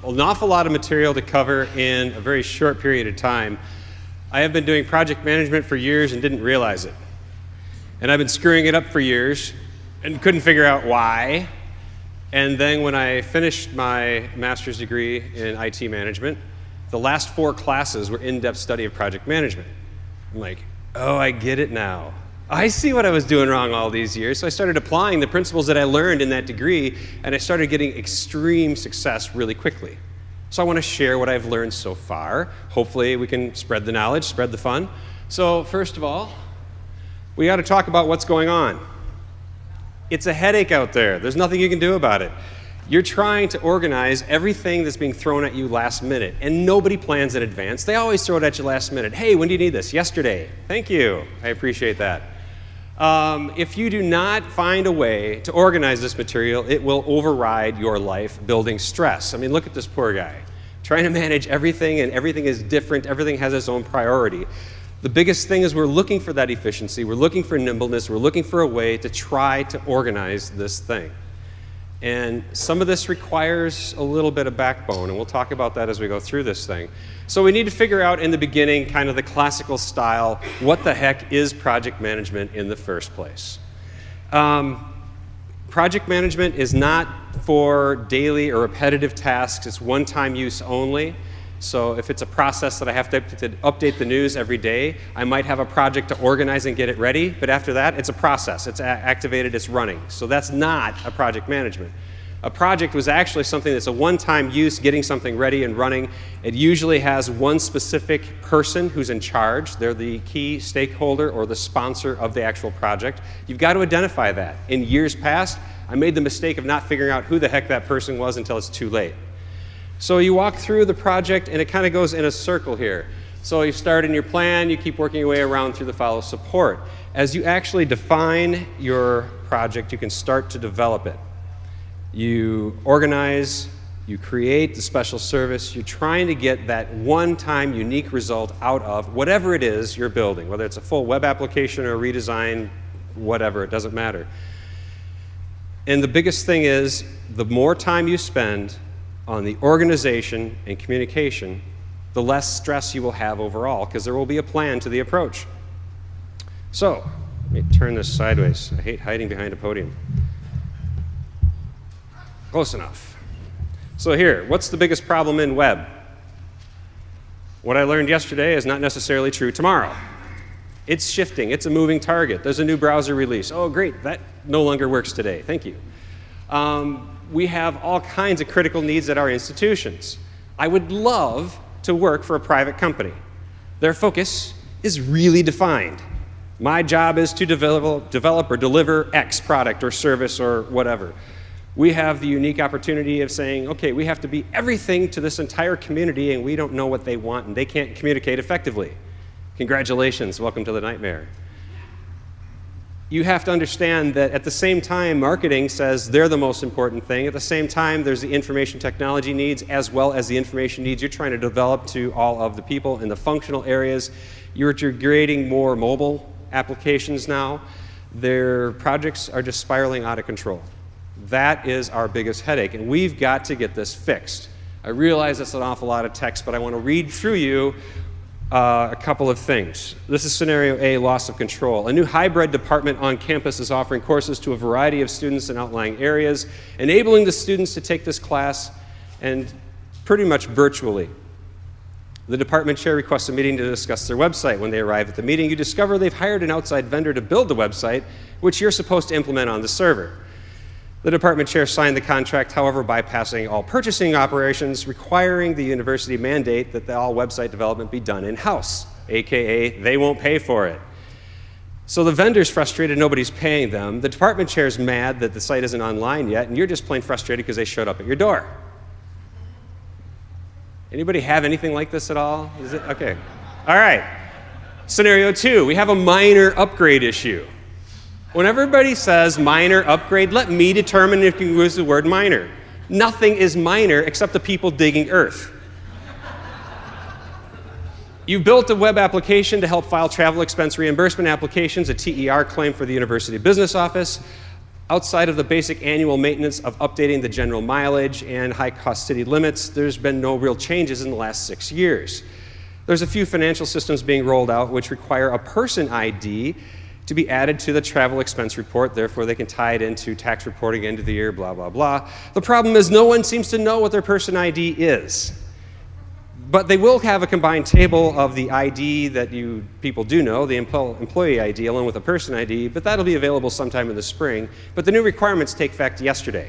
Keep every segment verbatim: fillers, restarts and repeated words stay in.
an awful lot of material to cover in a very short period of time. I have been doing project management for years and didn't realize it. And I've been screwing it up for years and couldn't figure out why. And then when I finished my master's degree in I T management, the last four classes were in-depth study of project management. I'm like, oh, I get it now. I see what I was doing wrong all these years. So I started applying the principles that I learned in that degree, and I started getting extreme success really quickly. So I want to share what I've learned so far. Hopefully we can spread the knowledge, spread the fun. So first of all, we got to talk about what's going on. It's a headache out there. There's nothing you can do about it. You're trying to organize everything that's being thrown at you last minute, and nobody plans in advance. They always throw it at you last minute. Hey, when do you need this? Yesterday. Thank you. I appreciate that. Um, if you do not find a way to organize this material, it will override your life, building stress. I mean, look at this poor guy. Trying to manage everything, and everything is different. Everything has its own priority. The biggest thing is we're looking for that efficiency. We're looking for nimbleness. We're looking for a way to try to organize this thing. And some of this requires a little bit of backbone, and we'll talk about that as we go through this thing. So we need to figure out in the beginning, kind of the classical style, what the heck is project management in the first place? Um, project management is not for daily or repetitive tasks. It's one-time use only. So if it's a process that I have to update the news every day, I might have a project to organize and get it ready, but after that, it's a process. It's activated, it's running. So that's not a project management. A project was actually something that's a one-time use, getting something ready and running. It usually has one specific person who's in charge. They're the key stakeholder or the sponsor of the actual project. You've got to identify that. In years past, I made the mistake of not figuring out who the heck that person was until it's too late. So you walk through the project, and it kind of goes in a circle here. So you start in your plan, you keep working your way around through the follow support. As you actually define your project, you can start to develop it. You organize, you create the special service, you're trying to get that one-time unique result out of whatever it is you're building, whether it's a full web application or a redesign, whatever, it doesn't matter. And the biggest thing is, the more time you spend on the organization and communication, the less stress you will have overall, because there will be a plan to the approach. So, let me turn this sideways. I hate hiding behind a podium. Close enough. So here, what's the biggest problem in web? What I learned yesterday is not necessarily true tomorrow. It's shifting. It's a moving target. There's a new browser release. Oh, great. That no longer works today. Thank you. Um, we have all kinds of critical needs at our institutions. I would love to work for a private company. Their focus is really defined. My job is to develop, develop or deliver X product or service or whatever. We have the unique opportunity of saying, okay, we have to be everything to this entire community, and we don't know what they want, and they can't communicate effectively. Congratulations, welcome to the nightmare. You have to understand that at the same time, marketing says they're the most important thing. At the same time, there's the information technology needs as well as the information needs you're trying to develop to all of the people in the functional areas. You're creating more mobile applications now. Their projects are just spiraling out of control. That is our biggest headache, and we've got to get this fixed. I realize that's an awful lot of text, but I want to read through you uh, a couple of things. This is scenario A, loss of control. A new hybrid department on campus is offering courses to a variety of students in outlying areas, enabling the students to take this class and pretty much virtually. The department chair requests a meeting to discuss their website. When they arrive at the meeting, you discover they've hired an outside vendor to build the website, which you're supposed to implement on the server. The department chair signed the contract, however, bypassing all purchasing operations, requiring the university mandate that the all website development be done in-house, A K A they won't pay for it. So the vendor's frustrated, nobody's paying them. The department chair's mad that the site isn't online yet, and you're just plain frustrated because they showed up at your door. Anybody have anything like this at all? Is it? Okay. All right. Scenario two, we have a minor upgrade issue. When everybody says minor upgrade, let me determine if you can use the word minor. Nothing is minor except the people digging earth. You built a web application to help file travel expense reimbursement applications, a T E R claim for the University Business Office. Outside of the basic annual maintenance of updating the general mileage and high-cost city limits, there's been no real changes in the last six years. There's a few financial systems being rolled out which require a person I D to be added to the travel expense report, therefore they can tie it into tax reporting end of the year, blah, blah, blah. The problem is no one seems to know what their person I D is. But they will have a combined table of the I D that you people do know, the employee I D along with a person I D, but that'll be available sometime in the spring. But the new requirements take effect yesterday.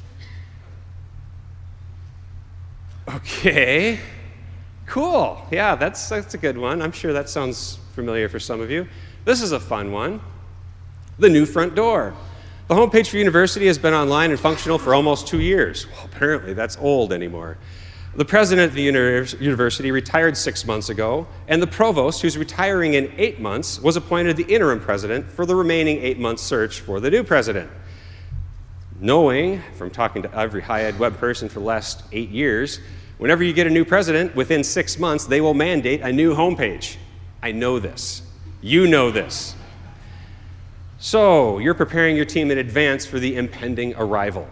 Okay, cool. Yeah, that's, that's a good one. I'm sure that sounds familiar for some of you. This is a fun one. The new front door. The homepage for university has been online and functional for almost two years. Well, apparently that's old anymore. The president of the university retired six months ago, and the provost, who's retiring in eight months, was appointed the interim president for the remaining eight-month search for the new president. Knowing, from talking to every high-ed web person for the last eight years, whenever you get a new president, within six months, they will mandate a new homepage. I know this. You know this. So, you're preparing your team in advance for the impending arrival.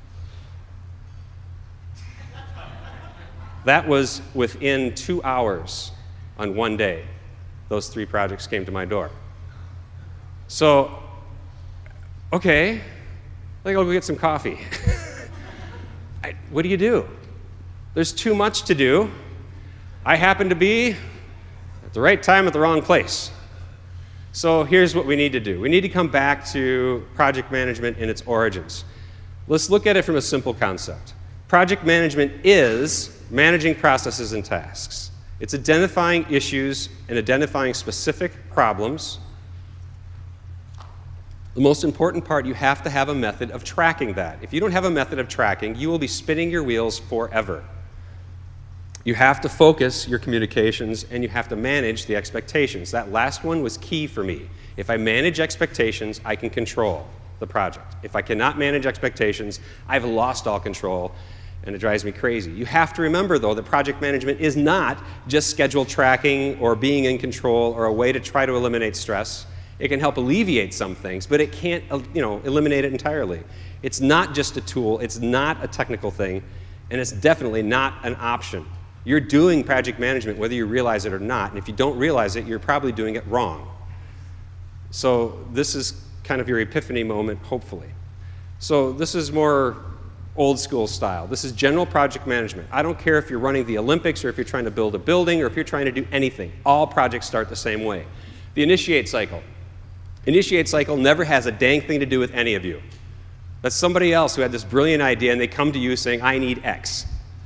That was within two hours on one day. Those three projects came to my door. So, okay, I think I'll go get some coffee. I, what do you do? There's too much to do. I happen to be at the right time at the wrong place. So here's what we need to do. We need to come back to project management in its origins. Let's look at it from a simple concept. Project management is managing processes and tasks. It's identifying issues and identifying specific problems. The most important part, you have to have a method of tracking that. If you don't have a method of tracking, you will be spinning your wheels forever. You have to focus your communications and you have to manage the expectations. That last one was key for me. If I manage expectations, I can control the project. If I cannot manage expectations, I've lost all control and it drives me crazy. You have to remember, though, that project management is not just schedule tracking or being in control or a way to try to eliminate stress. It can help alleviate some things, but it can't, you know, eliminate it entirely. It's not just a tool, it's not a technical thing, and it's definitely not an option. You're doing project management whether you realize it or not, and if you don't realize it, you're probably doing it wrong. So this is kind of your epiphany moment, hopefully. So this is more old school style. This is general project management. I don't care if you're running the Olympics or if you're trying to build a building or if you're trying to do anything. All projects start the same way. The initiate cycle. Initiate cycle never has a dang thing to do with any of you. That's somebody else who had this brilliant idea and they come to you saying, I need X.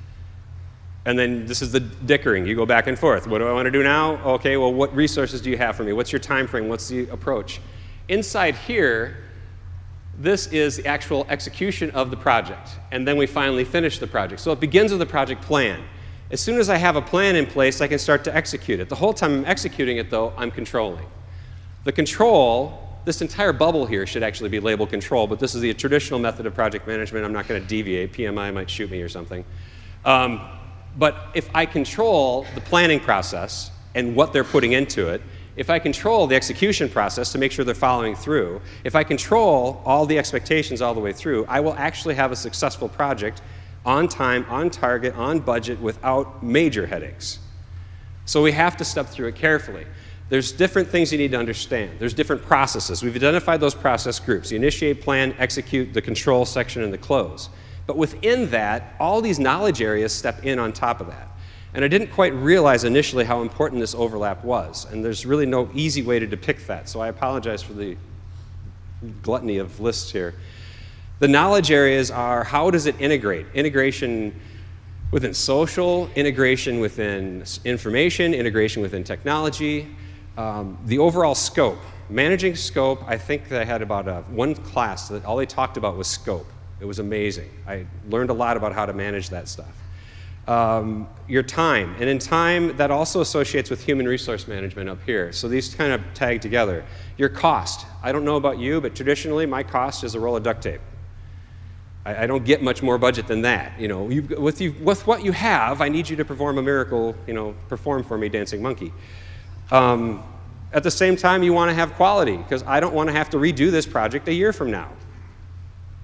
And then this is the dickering. You go back and forth. What do I want to do now? Okay, well, what resources do you have for me? What's your time frame? What's the approach? Inside here, this is the actual execution of the project. And then we finally finish the project. So it begins with a project plan. As soon as I have a plan in place, I can start to execute it. The whole time I'm executing it, though, I'm controlling. The control, this entire bubble here should actually be labeled control, but this is the traditional method of project management. I'm not going to deviate. P M I might shoot me or something. Um, but if I control the planning process and what they're putting into it, if I control the execution process to make sure they're following through, if I control all the expectations all the way through, I will actually have a successful project on time, on target, on budget, without major headaches. So we have to step through it carefully. There's different things you need to understand. There's different processes. We've identified those process groups: the initiate, plan, execute, the control section, and the close. But within that, all these knowledge areas step in on top of that. And I didn't quite realize initially how important this overlap was, and there's really no easy way to depict that, so I apologize for the gluttony of lists here. The knowledge areas are, how does it integrate? Integration within social, integration within information, integration within technology, um, the overall scope. Managing scope, I think that I had about a, one class that all they talked about was scope. It was amazing. I learned a lot about how to manage that stuff. Um, your time, and in time that also associates with human resource management up here. So these kind of tag together. Your cost. I don't know about you, but traditionally my cost is a roll of duct tape. I, I don't get much more budget than that. You know, you, with, you, with what you have, I need you to perform a miracle. You know, perform for me, dancing monkey. Um, at the same time, you want to have quality, because I don't want to have to redo this project a year from now.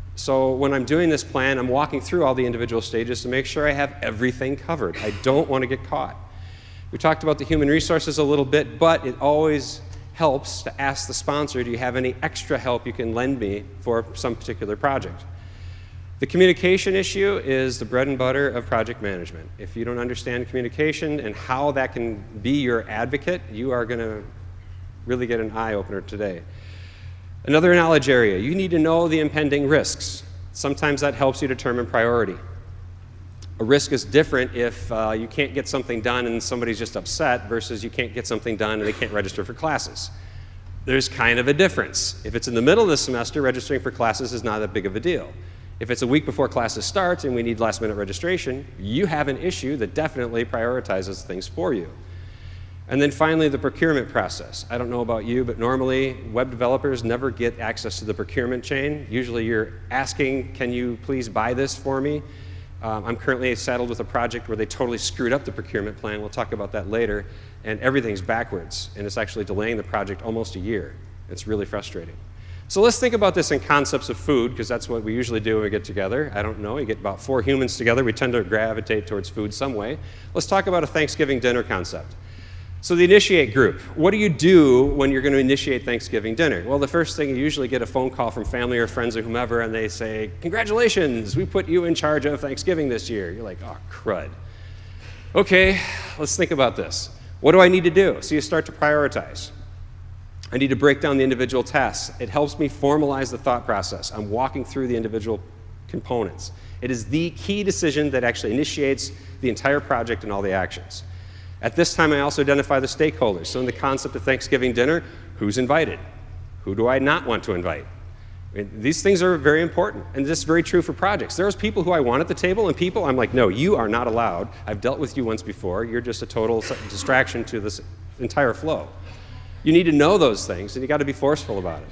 So when I'm doing this plan, I'm walking through all the individual stages to make sure I have everything covered. I don't want to get caught. We talked about the human resources a little bit, but it always helps to ask the sponsor, do you have any extra help you can lend me for some particular project? The communication issue is the bread and butter of project management. If you don't understand communication and how that can be your advocate, you are going to really get an eye-opener today. Another knowledge area, you need to know the impending risks. Sometimes that helps you determine priority. A risk is different if uh, you can't get something done and somebody's just upset versus you can't get something done and they can't register for classes. There's kind of a difference. If it's in the middle of the semester, registering for classes is not that big of a deal. If it's a week before classes start and we need last minute registration, you have an issue that definitely prioritizes things for you. And then finally, the procurement process. I don't know about you, but normally web developers never get access to the procurement chain. Usually you're asking, can you please buy this for me? Um, I'm currently saddled with a project where they totally screwed up the procurement plan. We'll talk about that later. And everything's backwards, and it's actually delaying the project almost a year. It's really frustrating. So let's think about this in concepts of food, because that's what we usually do when we get together. I don't know, you get about four humans together, we tend to gravitate towards food some way. Let's talk about a Thanksgiving dinner concept. So the initiate group, what do you do when you're going to initiate Thanksgiving dinner? Well, the first thing, you usually get a phone call from family or friends or whomever, and they say, congratulations, we put you in charge of Thanksgiving this year. You're like, oh, crud. Okay, let's think about this. What do I need to do? So you start to prioritize. I need to break down the individual tasks. It helps me formalize the thought process. I'm walking through the individual components. It is the key decision that actually initiates the entire project and all the actions. At this time, I also identify the stakeholders. So in the concept of Thanksgiving dinner, who's invited? Who do I not want to invite? I mean, these things are very important, and this is very true for projects. There's people who I want at the table, and people I'm like, no, you are not allowed. I've dealt with you once before. You're just a total distraction to this entire flow. You need to know those things, and you got to be forceful about it.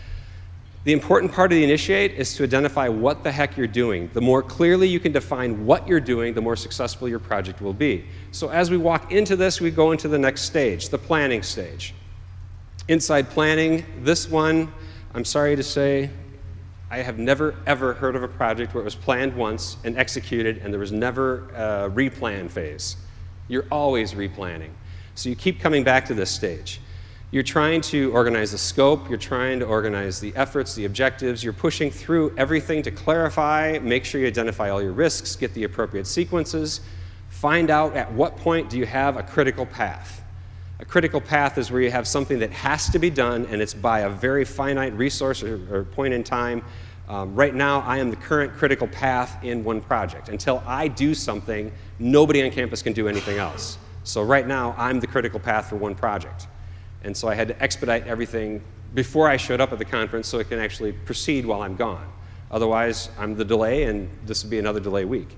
The important part of the initiate is to identify what the heck you're doing. The more clearly you can define what you're doing, the more successful your project will be. So as we walk into this, we go into the next stage, the planning stage. Inside planning, this one, I'm sorry to say, I have never, ever heard of a project where it was planned once and executed, and there was never a replan phase. You're always replanning. So you keep coming back to this stage. You're trying to organize the scope, you're trying to organize the efforts, the objectives, you're pushing through everything to clarify, make sure you identify all your risks, get the appropriate sequences, find out at what point do you have a critical path. A critical path is where you have something that has to be done and it's by a very finite resource or, or point in time. Um, right now, I am the current critical path in one project. Until I do something, nobody on campus can do anything else. So right now, I'm the critical path for one project. And so I had to expedite everything before I showed up at the conference so it can actually proceed while I'm gone. Otherwise, I'm the delay, and this would be another delay week.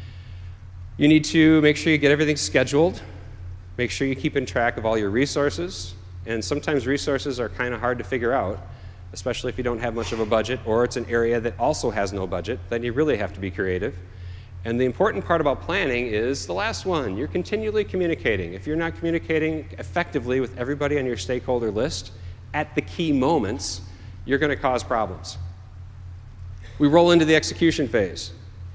You need to make sure you get everything scheduled. Make sure you keep in track of all your resources. And sometimes resources are kind of hard to figure out, especially if you don't have much of a budget, or it's an area that also has no budget. Then you really have to be creative. And the important part about planning is the last one. You're continually communicating. If you're not communicating effectively with everybody on your stakeholder list at the key moments, you're going to cause problems. We roll into the execution phase.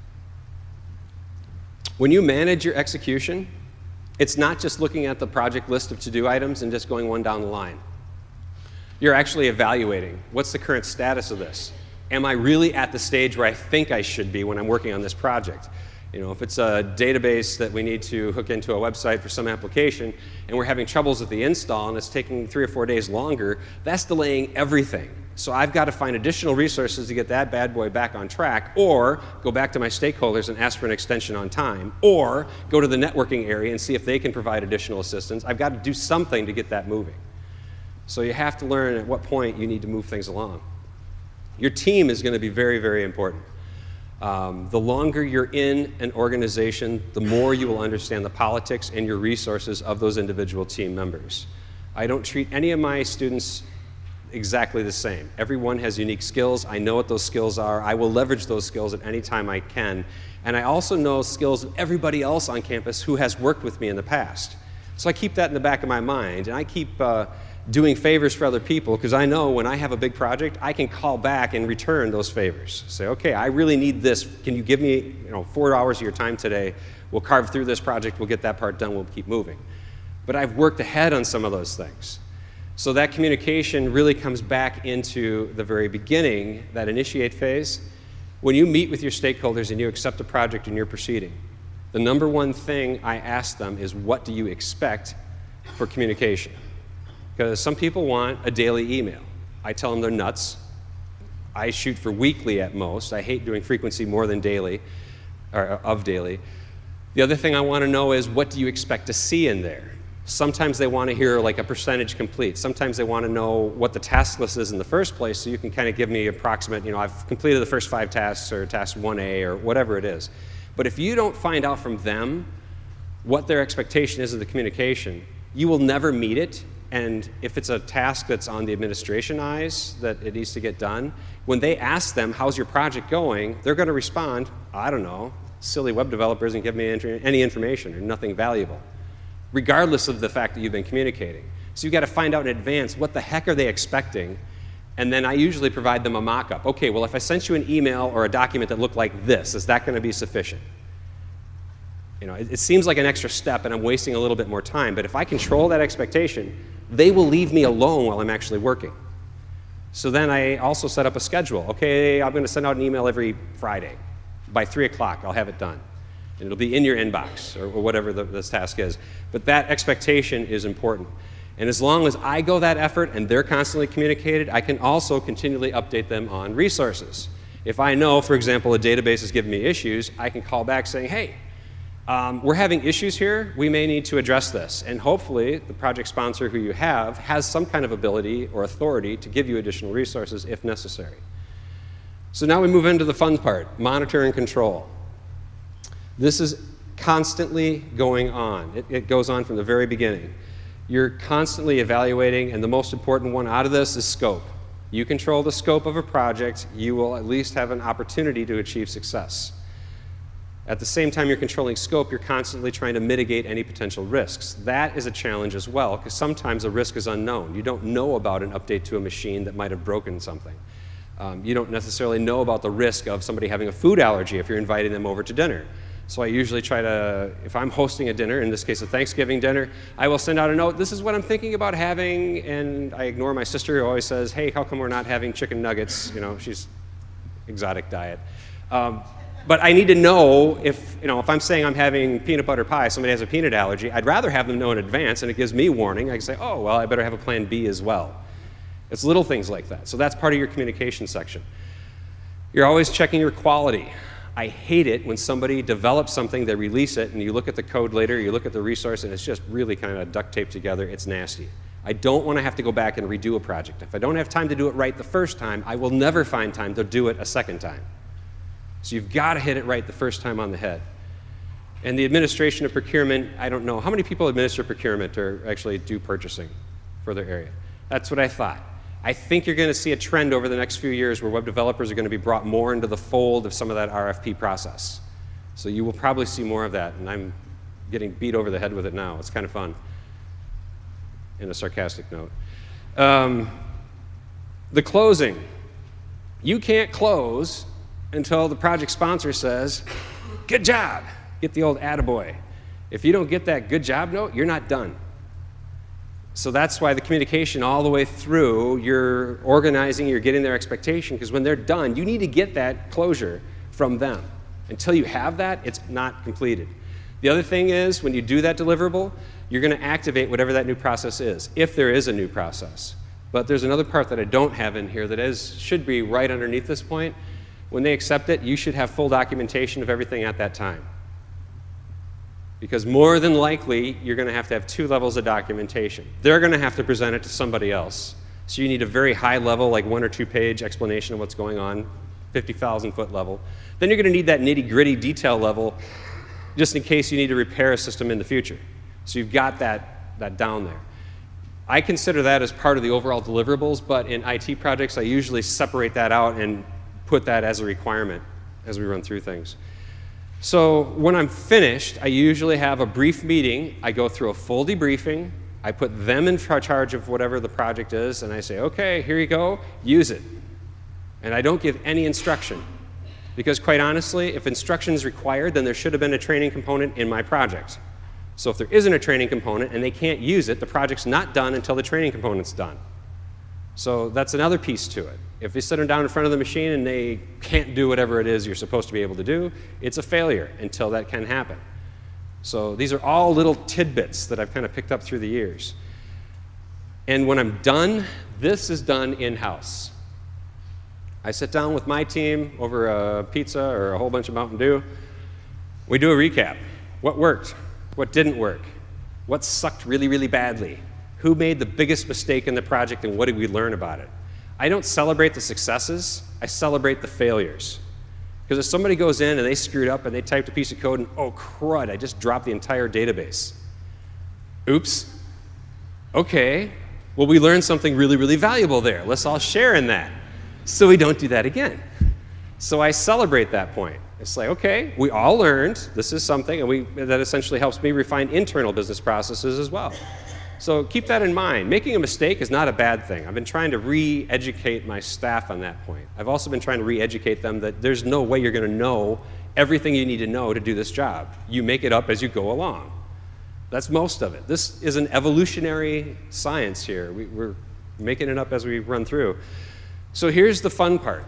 When you manage your execution, it's not just looking at the project list of to-do items and just going one down the line. You're actually evaluating, what's the current status of this? Am I really at the stage where I think I should be when I'm working on this project? You know, if it's a database that we need to hook into a website for some application and we're having troubles with the install and it's taking three or four days longer, that's delaying everything. So I've got to find additional resources to get that bad boy back on track, or go back to my stakeholders and ask for an extension on time, or go to the networking area and see if they can provide additional assistance. I've got to do something to get that moving. So you have to learn at what point you need to move things along. Your team is going to be very, very important. Um, the longer you're in an organization, the more you will understand the politics and your resources of those individual team members. I don't treat any of my students exactly the same. Everyone has unique skills. I know what those skills are. I will leverage those skills at any time I can. And I also know skills of everybody else on campus who has worked with me in the past. So I keep that in the back of my mind, and I keep uh, doing favors for other people, because I know when I have a big project, I can call back and return those favors. Say, okay, I really need this. Can you give me, you know, four hours of your time today? We'll carve through this project. We'll get that part done. We'll keep moving. But I've worked ahead on some of those things. So that communication really comes back into the very beginning, that initiate phase. When you meet with your stakeholders and you accept a project and you're proceeding, the number one thing I ask them is, what do you expect for communication? Because some people want a daily email. I tell them they're nuts. I shoot for weekly at most. I hate doing frequency more than daily, or of daily. The other thing I want to know is, what do you expect to see in there? Sometimes they want to hear like a percentage complete. Sometimes they want to know what the task list is in the first place, so you can kind of give me approximate, you know, I've completed the first five tasks, or task one A, or whatever it is. But if you don't find out from them what their expectation is of the communication, you will never meet it. And if it's a task that's on the administration eyes that it needs to get done, when they ask them, how's your project going, they're going to respond, I don't know, silly web developer isn't giving me any information or nothing valuable, regardless of the fact that you've been communicating. So you've got to find out in advance, what the heck are they expecting? And then I usually provide them a mock-up. Okay, well, if I sent you an email or a document that looked like this, is that going to be sufficient? You know, it, it seems like an extra step and I'm wasting a little bit more time, but if I control that expectation, they will leave me alone while I'm actually working. So then I also set up a schedule. Okay, I'm going to send out an email every Friday. By three o'clock, I'll have it done. And it'll be in your inbox, or, or whatever the, this task is. But that expectation is important. And as long as I go that effort and they're constantly communicated, I can also continually update them on resources. If I know, for example, a database is giving me issues, I can call back saying, hey, um, we're having issues here. We may need to address this. And hopefully, the project sponsor who you have has some kind of ability or authority to give you additional resources if necessary. So now we move into the fun part, monitor and control. This is constantly going on. It, it goes on from the very beginning. You're constantly evaluating, and the most important one out of this is scope. You control the scope of a project, you will at least have an opportunity to achieve success. At the same time you're controlling scope, you're constantly trying to mitigate any potential risks. That is a challenge as well, because sometimes a risk is unknown. You don't know about an update to a machine that might have broken something. Um, you don't necessarily know about the risk of somebody having a food allergy if you're inviting them over to dinner. So I usually try to, if I'm hosting a dinner, in this case a Thanksgiving dinner, I will send out a note, this is what I'm thinking about having, and I ignore my sister who always says, hey, how come we're not having chicken nuggets? You know, she's exotic diet. Um, but I need to know if, you know, if I'm saying I'm having peanut butter pie, somebody has a peanut allergy, I'd rather have them know in advance, and it gives me warning. I can say, oh, well, I better have a plan B as well. It's little things like that. So that's part of your communication section. You're always checking your quality. I hate it when somebody develops something, they release it, and you look at the code later, you look at the resource, and it's just really kind of duct taped together. It's nasty. I don't want to have to go back and redo a project. If I don't have time to do it right the first time, I will never find time to do it a second time. So you've got to hit it right the first time on the head. And the administration of procurement, I don't know. How many people administer procurement or actually do purchasing for their area? That's what I thought. I think you're going to see a trend over the next few years where web developers are going to be brought more into the fold of some of that R F P process. So you will probably see more of that, and I'm getting beat over the head with it now. It's kind of fun, in a sarcastic note. Um, the closing. You can't close until the project sponsor says, good job. Get the old attaboy. If you don't get that good job note, you're not done. So that's why the communication all the way through, you're organizing, you're getting their expectation, because when they're done, you need to get that closure from them. Until you have that, it's not completed. The other thing is, when you do that deliverable, you're going to activate whatever that new process is, if there is a new process. But there's another part that I don't have in here that is, should be right underneath this point. When they accept it, you should have full documentation of everything at that time. Because more than likely, you're going to have to have two levels of documentation. They're going to have to present it to somebody else. So you need a very high level, like one or two page explanation of what's going on, fifty thousand foot level. Then you're going to need that nitty gritty detail level just in case you need to repair a system in the future. So you've got that, that down there. I consider that as part of the overall deliverables, but in I T projects, I usually separate that out and put that as a requirement as we run through things. So when I'm finished, I usually have a brief meeting. I go through a full debriefing. I put them in charge of whatever the project is, and I say, okay, here you go, use it. And I don't give any instruction. Because quite honestly, if instruction is required, then there should have been a training component in my project. So if there isn't a training component and they can't use it, the project's not done until the training component's done. So that's another piece to it. If you sit them down in front of the machine and they can't do whatever it is you're supposed to be able to do, it's a failure until that can happen. So these are all little tidbits that I've kind of picked up through the years. And when I'm done, this is done in-house. I sit down with my team over a pizza or a whole bunch of Mountain Dew. We do a recap. What worked? What didn't work? What sucked really, really badly? Who made the biggest mistake in the project and what did we learn about it? I don't celebrate the successes, I celebrate the failures. Because if somebody goes in and they screwed up and they typed a piece of code and, oh crud, I just dropped the entire database. Oops. Okay, well we learned something really, really valuable there. Let's all share in that. So we don't do that again. So I celebrate that point. It's like, okay, we all learned, this is something, and we, that essentially helps me refine internal business processes as well. So keep that in mind. Making a mistake is not a bad thing. I've been trying to re-educate my staff on that point. I've also been trying to re-educate them that there's no way you're going to know everything you need to know to do this job. You make it up as you go along. That's most of it. This is an evolutionary science here. We, we're making it up as we run through. So here's the fun part.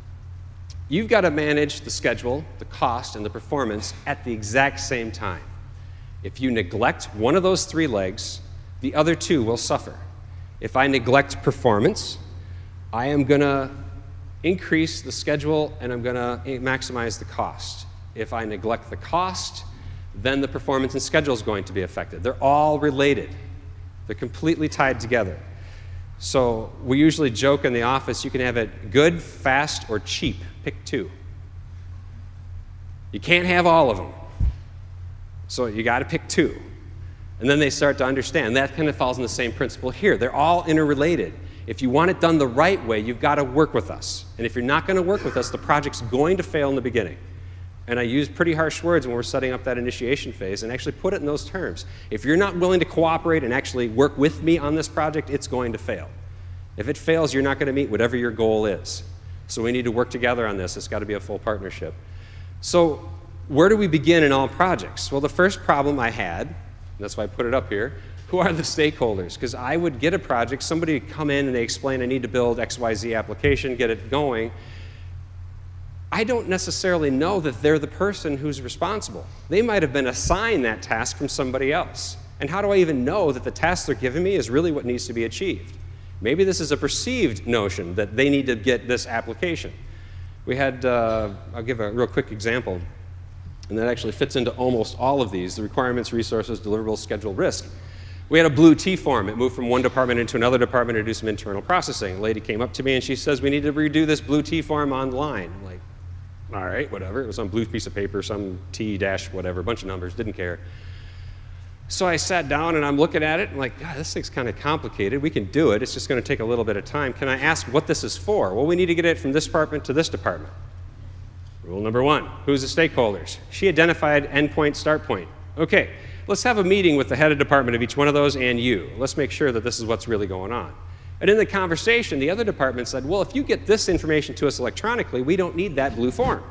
You've got to manage the schedule, the cost, and the performance at the exact same time. If you neglect one of those three legs, the other two will suffer. If I neglect performance, I am going to increase the schedule and I'm going to maximize the cost. If I neglect the cost, then the performance and schedule is going to be affected. They're all related. They're completely tied together. So we usually joke in the office, you can have it good, fast, or cheap. Pick two. You can't have all of them. So you got to pick two. And then they start to understand. That kind of falls in the same principle here. They're all interrelated. If you want it done the right way, you've got to work with us. And if you're not going to work with us, the project's going to fail in the beginning. And I use pretty harsh words when we're setting up that initiation phase and actually put it in those terms. If you're not willing to cooperate and actually work with me on this project, it's going to fail. If it fails, you're not going to meet whatever your goal is. So we need to work together on this. It's got to be a full partnership. So where do we begin in all projects? Well, the first problem I had, that's why I put it up here, who are the stakeholders? Because I would get a project, somebody would come in and they explain I need to build X Y Z application, get it going. I don't necessarily know that they're the person who's responsible. They might have been assigned that task from somebody else. And how do I even know that the task they're giving me is really what needs to be achieved? Maybe this is a perceived notion that they need to get this application. We had, uh, I'll give a real quick example, and that actually fits into almost all of these, the requirements, resources, deliverables, schedule, risk. We had a blue T form. It moved from one department into another department to do some internal processing. A lady came up to me and she says, we need to redo this blue T form online. I'm like, all right, whatever. It was on a blue piece of paper, some T dash whatever, a bunch of numbers, didn't care. So I sat down and I'm looking at it and I'm like, God, this thing's kind of complicated. We can do it. It's just going to take a little bit of time. Can I ask what this is for? Well, we need to get it from this department to this department. Rule number one, who's the stakeholders? She identified endpoint, start point. Okay, let's have a meeting with the head of department of each one of those and you. Let's make sure that this is what's really going on. And in the conversation, the other department said, well, if you get this information to us electronically, we don't need that blue form.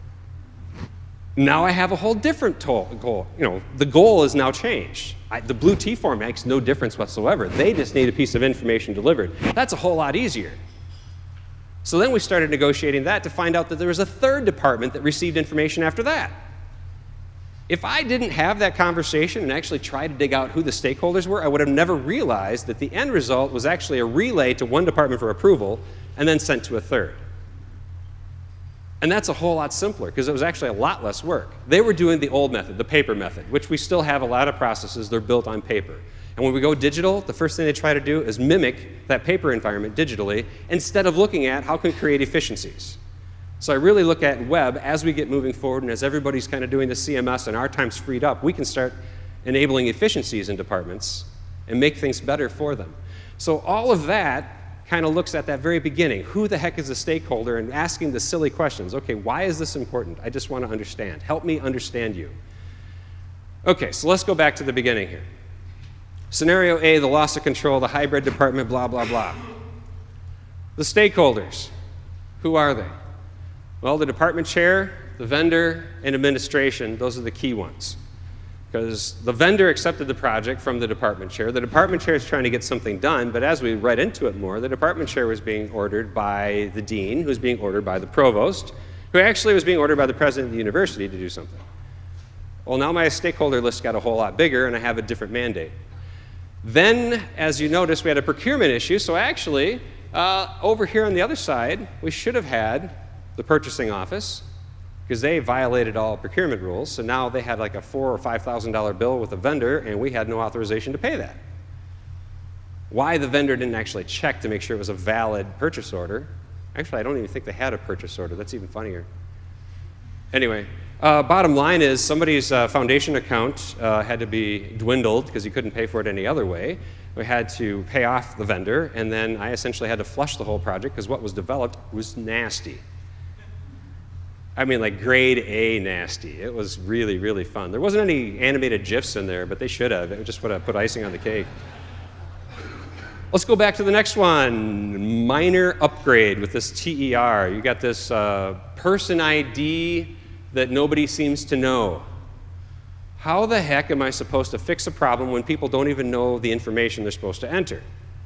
Now I have a whole different goal. You know, the goal is now changed. I, the blue T form makes no difference whatsoever. They just need a piece of information delivered. That's a whole lot easier. So then we started negotiating that to find out that there was a third department that received information after that. If I didn't have that conversation and actually try to dig out who the stakeholders were, I would have never realized that the end result was actually a relay to one department for approval and then sent to a third. And that's a whole lot simpler because it was actually a lot less work. They were doing the old method, the paper method, which we still have a lot of processes, they're built on paper. And when we go digital, the first thing they try to do is mimic that paper environment digitally instead of looking at how can we create efficiencies. So I really look at web as we get moving forward and as everybody's kind of doing the C M S and our time's freed up, we can start enabling efficiencies in departments and make things better for them. So all of that kind of looks at that very beginning. Who the heck is the stakeholder? And asking the silly questions. Okay, why is this important? I just want to understand. Help me understand you. Okay, so let's go back to the beginning here. Scenario A, the loss of control, the hybrid department, blah, blah, blah. The stakeholders, who are they? Well, the department chair, the vendor, and administration, those are the key ones. Because the vendor accepted the project from the department chair. The department chair is trying to get something done, but as we read into it more, the department chair was being ordered by the dean, who was being ordered by the provost, who actually was being ordered by the president of the university to do something. Well, now my stakeholder list got a whole lot bigger, and I have a different mandate. Then, as you notice, we had a procurement issue, so actually, uh, over here on the other side, we should have had the purchasing office, because they violated all procurement rules, so now they had like a four or five thousand dollar bill with a vendor, and we had no authorization to pay that. Why the vendor didn't actually check to make sure it was a valid purchase order? Actually, I don't even think they had a purchase order. That's even funnier. Anyway, uh, bottom line is somebody's uh, foundation account uh, had to be dwindled because he couldn't pay for it any other way. We had to pay off the vendor, and then I essentially had to flush the whole project because what was developed was nasty. I mean, like grade A nasty. It was really, really fun. There wasn't any animated GIFs in there, but they should have. It just would have put icing on the cake. Let's go back to the next one. Minor upgrade with this T E R. You got this uh, person I D that nobody seems to know. How the heck am I supposed to fix a problem when people don't even know the information they're supposed to enter?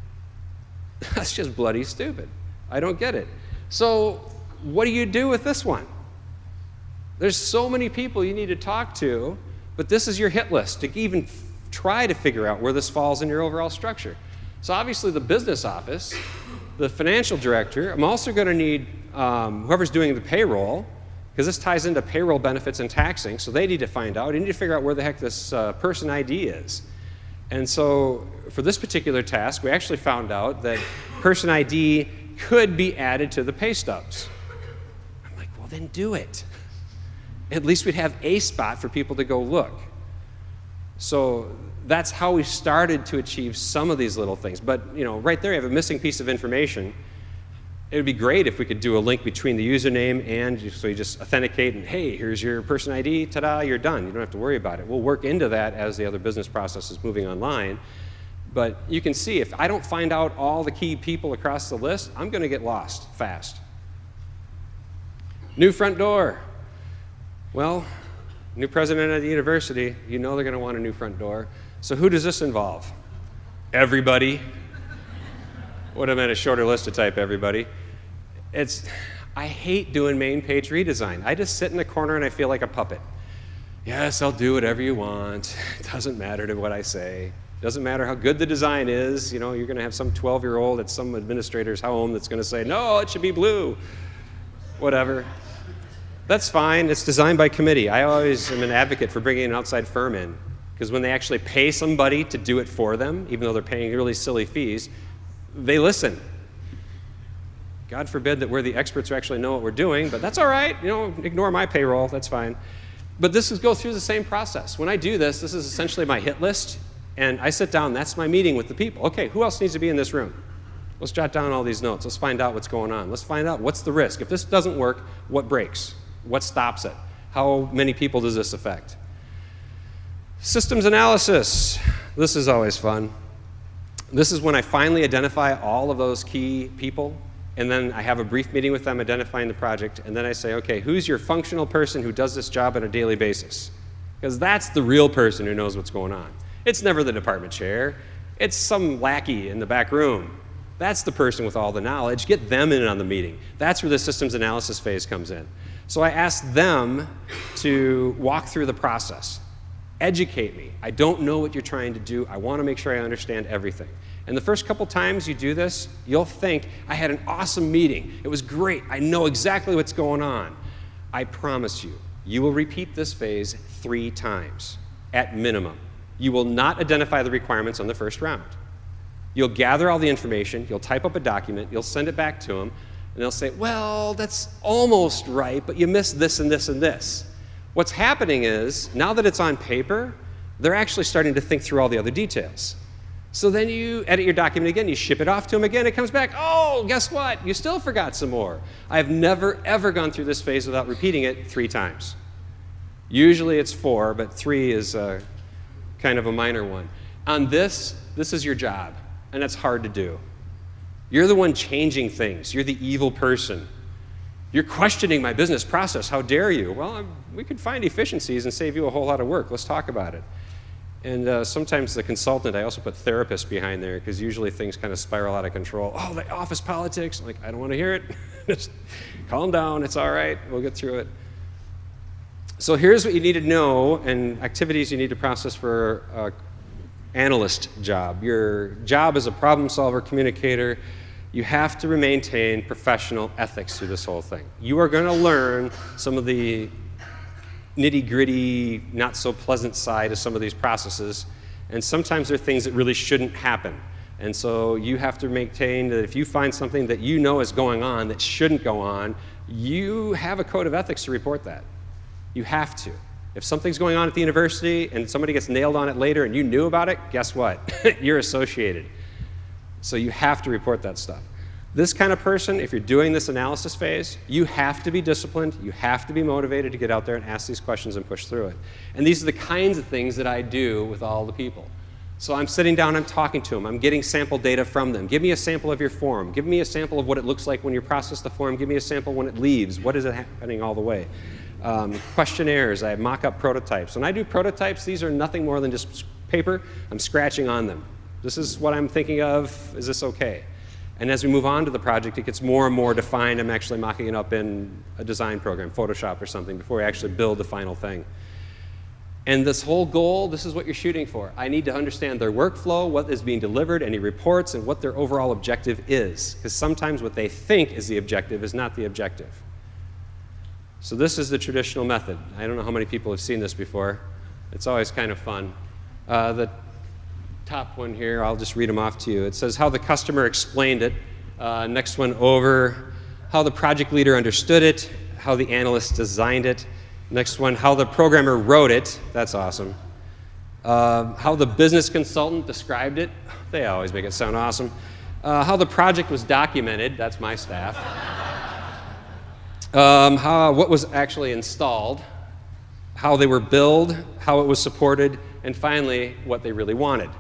That's just bloody stupid. I don't get it. So what do you do with this one? There's so many people you need to talk to, but this is your hit list to even f- try to figure out where this falls in your overall structure. So obviously the business office, the financial director, I'm also going to need um, whoever's doing the payroll, because this ties into payroll benefits and taxing, so they need to find out. You need to figure out where the heck this uh, person I D is. And so for this particular task, we actually found out that person I D could be added to the pay stubs. I'm like, well, then do it. At least we'd have a spot for people to go look. So that's how we started to achieve some of these little things. But you know, right there you have a missing piece of information. It would be great if we could do a link between the username and, so you just authenticate and, hey, here's your person I D, ta-da, you're done. You don't have to worry about it. We'll work into that as the other business process is moving online. But you can see, if I don't find out all the key people across the list, I'm going to get lost fast. New front door. Well, new president of the university, you know they're going to want a new front door. So who does this involve? Everybody. Would have been a shorter list to type, everybody. It's, I hate doing main page redesign. I just sit in the corner and I feel like a puppet. Yes, I'll do whatever you want. It doesn't matter to what I say. It doesn't matter how good the design is. You know, you're going to have some twelve-year-old at some administrator's home that's going to say, no, it should be blue. Whatever. That's fine. It's designed by committee. I always am an advocate for bringing an outside firm in, because when they actually pay somebody to do it for them, even though they're paying really silly fees, they listen. God forbid that we're the experts who actually know what we're doing, but that's all right. You know, ignore my payroll. That's fine. But this is go through the same process. When I do this, this is essentially my hit list, and I sit down. That's my meeting with the people. Okay, who else needs to be in this room? Let's jot down all these notes. Let's find out what's going on. Let's find out what's the risk. If this doesn't work, what breaks? What stops it? How many people does this affect? Systems analysis. This is always fun. This is when I finally identify all of those key people, and then I have a brief meeting with them identifying the project, and then I say, okay, who's your functional person who does this job on a daily basis? Because that's the real person who knows what's going on. It's never the department chair. It's some lackey in the back room. That's the person with all the knowledge. Get them in on the meeting. That's where the systems analysis phase comes in. So I ask them to walk through the process. Educate me. I don't know what you're trying to do. I want to make sure I understand everything. And the first couple times you do this, you'll think, I had an awesome meeting. It was great. I know exactly what's going on. I promise you, you will repeat this phase three times at minimum. You will not identify the requirements on the first round. You'll gather all the information, you'll type up a document, you'll send it back to them, and they'll say, well, that's almost right, but you missed this and this and this. What's happening is, now that it's on paper, they're actually starting to think through all the other details. So then you edit your document again, you ship it off to them again, it comes back, oh, guess what? You still forgot some more. I've never, ever gone through this phase without repeating it three times. Usually it's four, but three is uh, kind of a minor one. On this, this is your job, and that's hard to do. You're the one changing things. You're the evil person. You're questioning my business process. How dare you? Well, I'm, we could find efficiencies and save you a whole lot of work. Let's talk about it. And uh, sometimes the consultant, I also put therapist behind there, because usually things kind of spiral out of control. Oh, the office politics. I'm like, I don't want to hear it. Just calm down. It's all right. We'll get through it. So here's what you need to know, and activities you need to process for an analyst job. Your job as a problem solver, communicator, you have to maintain professional ethics through this whole thing. You are going to learn some of the nitty-gritty, not so pleasant side of some of these processes, and sometimes there are things that really shouldn't happen. And so you have to maintain that if you find something that you know is going on that shouldn't go on, you have a code of ethics to report that. You have to. If something's going on at the university and somebody gets nailed on it later and you knew about it, guess what? You're associated. So you have to report that stuff. This kind of person, if you're doing this analysis phase, you have to be disciplined, you have to be motivated to get out there and ask these questions and push through it. And these are the kinds of things that I do with all the people. So I'm sitting down, I'm talking to them, I'm getting sample data from them. Give me a sample of your form. Give me a sample of what it looks like when you process the form. Give me a sample when it leaves. What is it happening all the way? Um, questionnaires, I mock up prototypes. When I do prototypes, these are nothing more than just paper. I'm scratching on them. This is what I'm thinking of. Is this okay? And as we move on to the project, it gets more and more defined. I'm actually mocking it up in a design program, Photoshop or something, before we actually build the final thing. And this whole goal, this is what you're shooting for. I need to understand their workflow, what is being delivered, any reports, and what their overall objective is. Because sometimes what they think is the objective is not the objective. So this is the traditional method. I don't know how many people have seen this before. It's always kind of fun. Uh, the top one here, I'll just read them off to you. It says how the customer explained it. Uh, next one over, how the project leader understood it, how the analyst designed it. Next one, how the programmer wrote it. That's awesome. Uh, how the business consultant described it. They always make it sound awesome. Uh, how the project was documented. That's my staff. Um, how, what was actually installed. How they were billed. How it was supported. And finally, what they really wanted.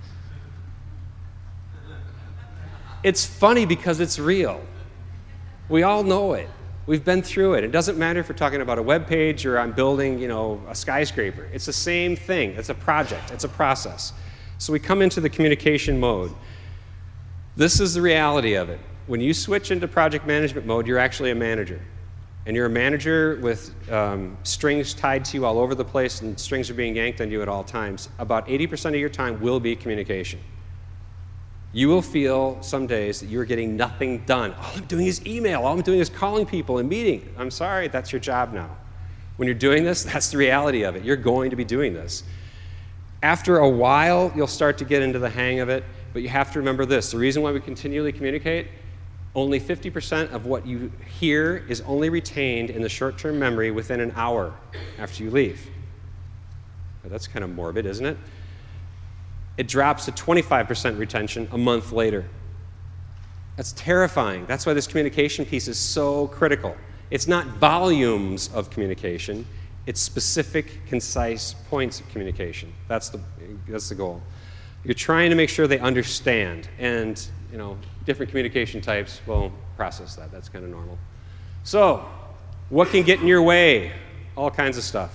It's funny because it's real. We all know it. We've been through it. It doesn't matter if we're talking about a web page or I'm building, you know, a skyscraper. It's the same thing. It's a project. It's a process. So we come into the communication mode. This is the reality of it. When you switch into project management mode, you're actually a manager. And you're a manager with um, strings tied to you all over the place, and strings are being yanked on you at all times. About eighty percent of your time will be communication. You will feel some days that you're getting nothing done. All I'm doing is email. All I'm doing is calling people and meeting. I'm sorry, that's your job now. When you're doing this, that's the reality of it. You're going to be doing this. After a while, you'll start to get into the hang of it, but you have to remember this. The reason why we continually communicate, only fifty percent of what you hear is only retained in the short-term memory within an hour after you leave. But that's kind of morbid, isn't it? It drops to twenty-five percent retention a month later. That's terrifying. That's why this communication piece is so critical. It's not volumes of communication, it's specific, concise points of communication. That's the, that's the goal. You're trying to make sure they understand, and you know, different communication types will process that. That's kind of normal. So, what can get in your way? All kinds of stuff.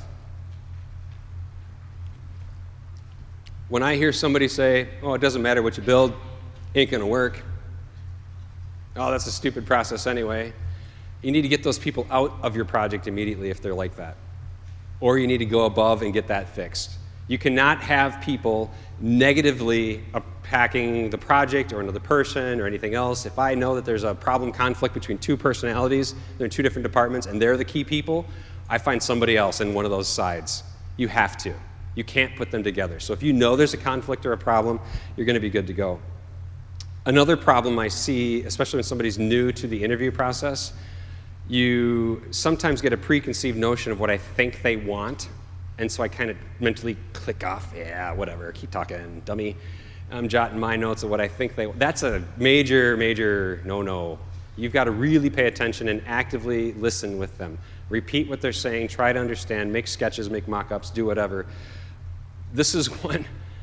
When I hear somebody say, oh, it doesn't matter what you build, ain't gonna work. Oh, that's a stupid process anyway. You need to get those people out of your project immediately if they're like that. Or you need to go above and get that fixed. You cannot have people negatively attacking the project or another person or anything else. If I know that there's a problem conflict between two personalities, they're in two different departments, and they're the key people, I find somebody else in one of those sides. You have to. You can't put them together. So if you know there's a conflict or a problem, you're going to be good to go. Another problem I see, especially when somebody's new to the interview process, you sometimes get a preconceived notion of what I think they want, and so I kind of mentally click off, yeah, whatever, keep talking, dummy. I'm jotting my notes of what I think they want. That's a major, major no-no. You've got to really pay attention and actively listen with them. Repeat what they're saying, try to understand, make sketches, make mock-ups, do whatever. This is one,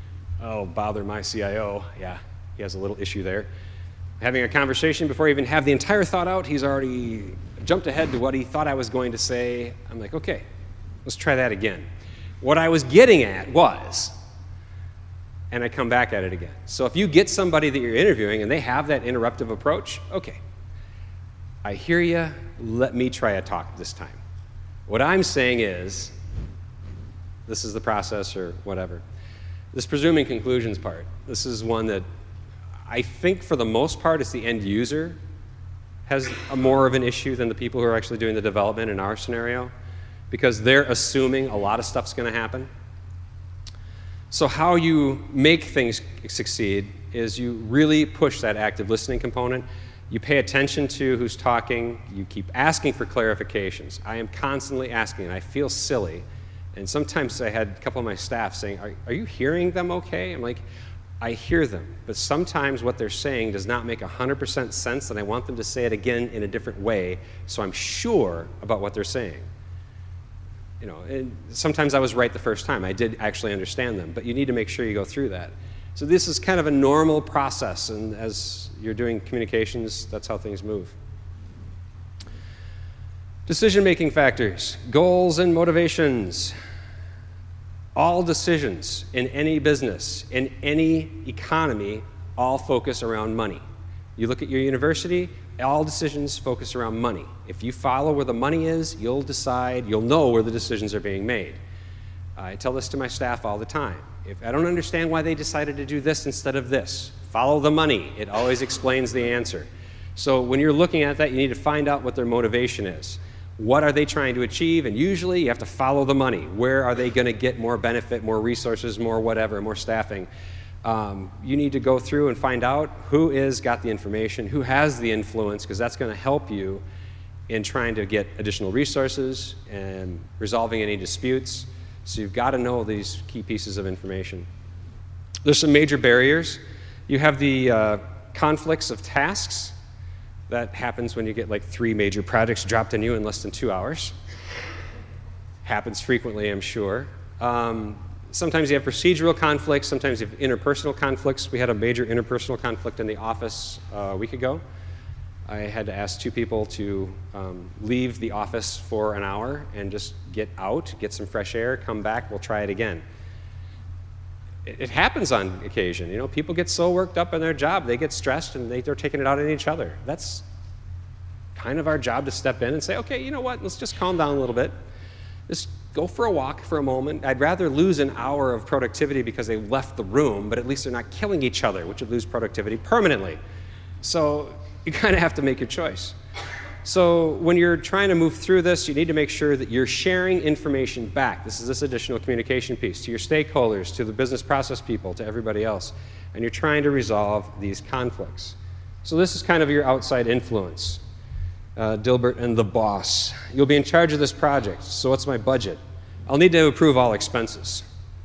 oh, bother my C I O. Yeah, he has a little issue there. Having a conversation before I even have the entire thought out, he's already jumped ahead to what he thought I was going to say. I'm like, okay, let's try that again. What I was getting at was, and I come back at it again. So if you get somebody that you're interviewing and they have that interruptive approach, okay, I hear you, let me try a talk this time. What I'm saying is, this is the process or whatever. This presuming conclusions part, this is one that I think for the most part it's the end user has a more of an issue than the people who are actually doing the development in our scenario, because they're assuming a lot of stuff's going to happen. So how you make things succeed is you really push that active listening component. You pay attention to who's talking. You keep asking for clarifications. I am constantly asking, and I feel silly. And sometimes I had a couple of my staff saying, are, are you hearing them okay? I'm like, I hear them, but sometimes what they're saying does not make one hundred percent sense, and I want them to say it again in a different way so I'm sure about what they're saying. You know, and sometimes I was right the first time. I did actually understand them, but you need to make sure you go through that. So this is kind of a normal process, and as you're doing communications, that's how things move. Decision-making factors, goals and motivations. All decisions in any business, in any economy, all focus around money. You look at your university, all decisions focus around money. If you follow where the money is, you'll decide, you'll know where the decisions are being made. I tell this to my staff all the time. If I don't understand why they decided to do this instead of this, follow the money. It always explains the answer. So when you're looking at that, you need to find out what their motivation is. What are they trying to achieve? And usually you have to follow the money. Where are they going to get more benefit, more resources, more whatever, more staffing? Um, you need to go through and find out who is got the information, who has the influence, because that's going to help you in trying to get additional resources and resolving any disputes. So you've got to know these key pieces of information. There's some major barriers. You have the uh, conflicts of tasks. That happens when you get like three major projects dropped on you in less than two hours. Happens frequently, I'm sure. Um, sometimes you have procedural conflicts, sometimes you have interpersonal conflicts. We had a major interpersonal conflict in the office uh, a week ago. I had to ask two people to um, leave the office for an hour and just get out, get some fresh air, come back, we'll try it again. It, it happens on occasion. You know, people get so worked up in their job, they get stressed and they, they're taking it out on each other. That's kind of our job to step in and say, okay, you know what, let's just calm down a little bit. Just go for a walk for a moment. I'd rather lose an hour of productivity because they left the room, but at least they're not killing each other, which would lose productivity permanently. So you kind of have to make your choice. So when you're trying to move through this, you need to make sure that you're sharing information back. This is this additional communication piece to your stakeholders, to the business process people, to everybody else. And you're trying to resolve these conflicts. So this is kind of your outside influence. Uh, Dilbert and the boss. You'll be in charge of this project, so what's my budget? I'll need to approve all expenses.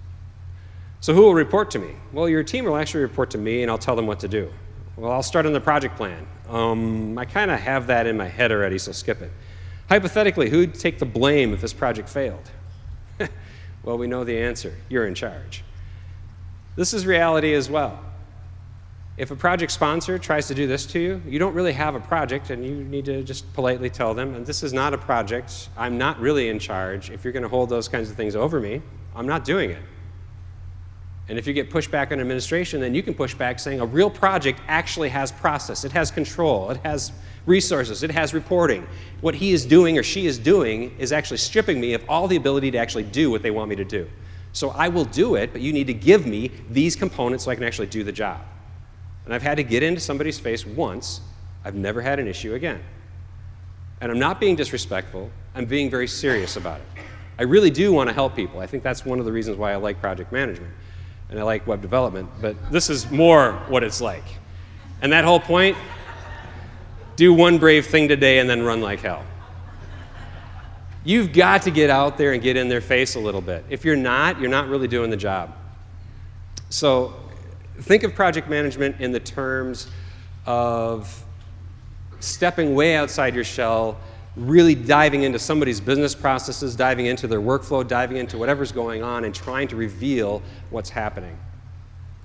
So who will report to me? Well, your team will actually report to me and I'll tell them what to do. Well, I'll start on the project plan. Um, I kind of have that in my head already, so skip it. Hypothetically, who'd take the blame if this project failed? Well, we know the answer. You're in charge. This is reality as well. If a project sponsor tries to do this to you, you don't really have a project and you need to just politely tell them, and this is not a project, I'm not really in charge. If you're going to hold those kinds of things over me, I'm not doing it. And if you get pushback on administration, then you can push back saying a real project actually has process, it has control, it has resources, it has reporting. What he is doing or she is doing is actually stripping me of all the ability to actually do what they want me to do. So I will do it, but you need to give me these components so I can actually do the job. And I've had to get into somebody's face once. I've never had an issue again. And I'm not being disrespectful. I'm being very serious about it. I really do want to help people. I think that's one of the reasons why I like project management. And I like web development. But this is more what it's like. And that whole point, do one brave thing today and then run like hell. You've got to get out there and get in their face a little bit. If you're not, you're not really doing the job. So think of project management in the terms of stepping way outside your shell, really diving into somebody's business processes, diving into their workflow, diving into whatever's going on, and trying to reveal what's happening.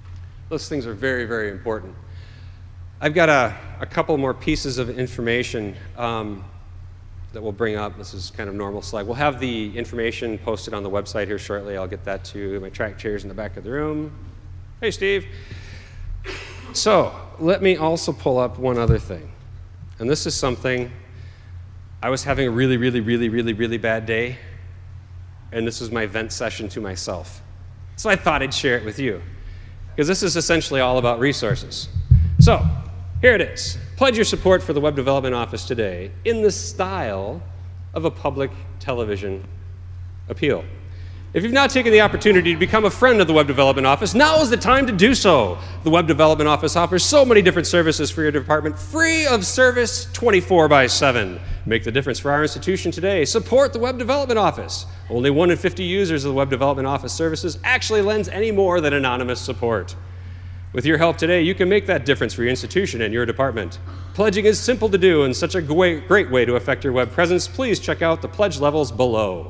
Those things are very, very important. I've got a, a couple more pieces of information um, that we'll bring up. This is kind of normal slide. We'll have the information posted on the website here shortly. I'll get that to my track chairs in the back of the room. Hey, Steve. So let me also pull up one other thing. And this is something, I was having a really, really, really, really, really bad day. And this was my vent session to myself. So I thought I'd share it with you, because this is essentially all about resources. So here it is. Pledge your support for the Web Development Office today in the style of a public television appeal. If you've not taken the opportunity to become a friend of the Web Development Office, now is the time to do so. The Web Development Office offers so many different services for your department, free of service twenty-four by seven. Make the difference for our institution today. Support the Web Development Office. Only one in fifty users of the Web Development Office services actually lends any more than anonymous support. With your help today, you can make that difference for your institution and your department. Pledging is simple to do and such a great way to affect your web presence. Please check out the pledge levels below.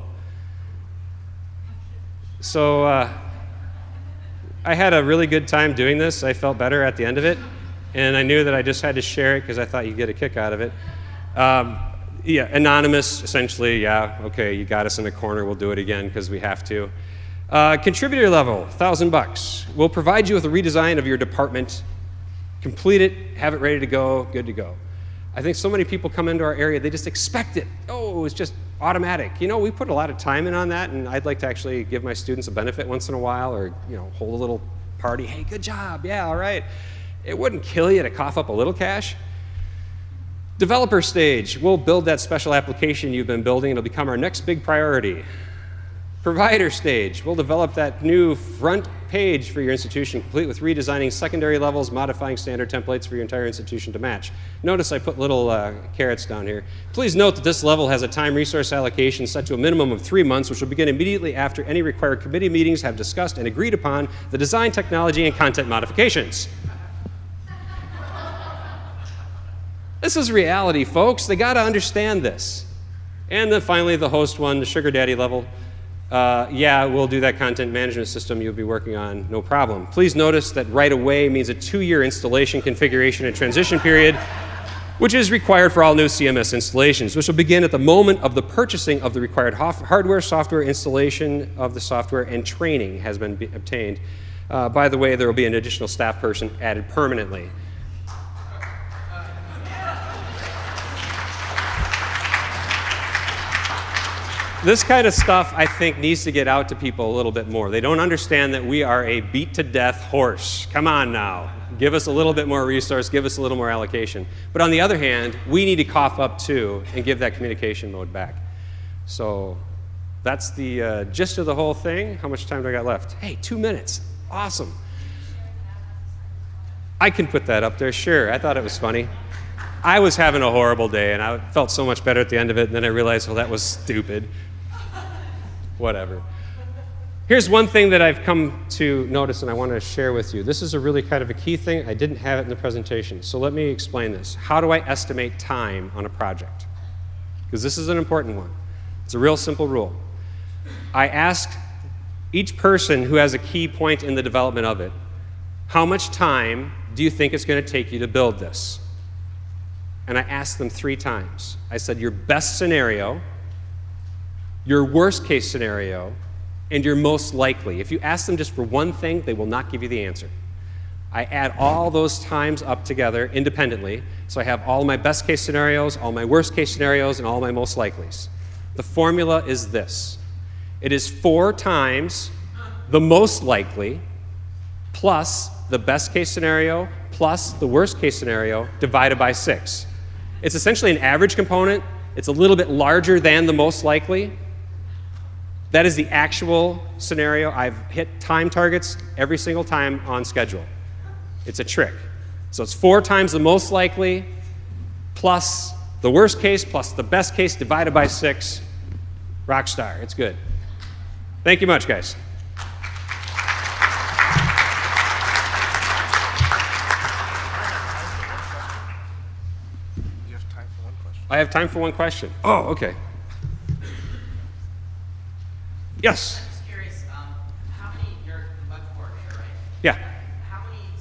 So uh, I had a really good time doing this. I felt better at the end of it, and I knew that I just had to share it because I thought you'd get a kick out of it. Um, yeah, anonymous, essentially, yeah, okay, you got us in a corner, we'll do it again because we have to. Uh, contributor level, thousand bucks. We'll provide you with a redesign of your department. Complete it, have it ready to go, good to go. I think so many people come into our area, they just expect it. Oh, it's just automatic. You know, we put a lot of time in on that, and I'd like to actually give my students a benefit once in a while, or, you know, hold a little party. Hey, good job, yeah, all right. It wouldn't kill you to cough up a little cash. Developer stage, we'll build that special application you've been building. It'll become our next big priority. Provider stage, we'll develop that new front page for your institution, complete with redesigning secondary levels, modifying standard templates for your entire institution to match. Notice I put little uh, carrots down here. Please note that this level has a time resource allocation set to a minimum of three months, which will begin immediately after any required committee meetings have discussed and agreed upon the design, technology, and content modifications. This is reality, folks. They gotta understand this. And then finally, the host one, the sugar daddy level. Uh, yeah, we'll do that content management system you'll be working on, no problem. Please notice that right away means a two-year installation, configuration, and transition period, which is required for all new C M S installations, which will begin at the moment of the purchasing of the required hardware, software, installation of the software, and training has been obtained. Uh, by the way, there will be an additional staff person added permanently. This kind of stuff, I think, needs to get out to people a little bit more. They don't understand that we are a beat-to-death horse. Come on now. Give us a little bit more resource, give us a little more allocation. But on the other hand, we need to cough up too and give that communication mode back. So that's the uh, gist of the whole thing. How much time do I got left? Hey, two minutes. Awesome. I can put that up there, sure. I thought it was funny. I was having a horrible day, and I felt so much better at the end of it, and then I realized, well, that was stupid. Whatever. Here's one thing that I've come to notice and I want to share with you. This is a really kind of a key thing. I didn't have it in the presentation, so let me explain this. How do I estimate time on a project? Because this is an important one. It's a real simple rule. I ask each person who has a key point in the development of it, how much time do you think it's going to take you to build this? And I asked them three times. I said, your best scenario, your worst case scenario, and your most likely. If you ask them just for one thing, they will not give you the answer. I add all those times up together independently, so I have all my best case scenarios, all my worst case scenarios, and all my most likelies. The formula is this. It is four times the most likely plus the best case scenario plus the worst case scenario divided by six. It's essentially an average component. It's a little bit larger than the most likely. That is the actual scenario. I've hit time targets every single time on schedule. It's a trick. So it's four times the most likely plus the worst case plus the best case divided by six. Rock star. It's good. Thank you much, guys. You have time for one question. I have time for one question. Oh, okay. Yes. I'm just curious, um, how many, you're the web coordinator, right? Yeah. How many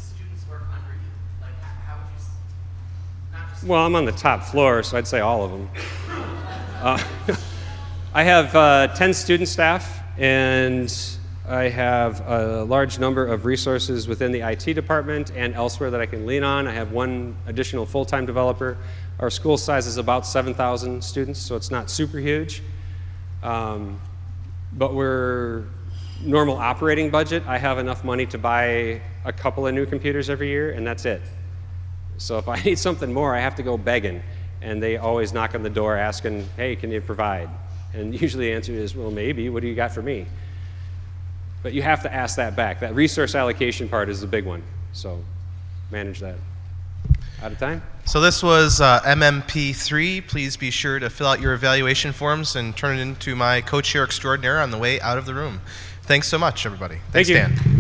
well, I'm on the top floor, so I'd say all of them. Uh, I have uh, ten student staff, and I have a large number of resources within the I T department and elsewhere that I can lean on. I have one additional full-time developer. Our school size is about seven thousand students, so it's not super huge. Um, but we're normal operating budget. I have enough money to buy a couple of new computers every year, and that's it. So if I need something more, I have to go begging. And they always knock on the door asking, hey, can you provide? And usually the answer is, well, maybe. What do you got for me? But you have to ask that back. That resource allocation part is the big one. So manage that. Out of time? So this was uh, M M P three. Please be sure to fill out your evaluation forms and turn it into my co-chair extraordinaire on the way out of the room. Thanks so much, everybody. Thank Thanks, you. Dan.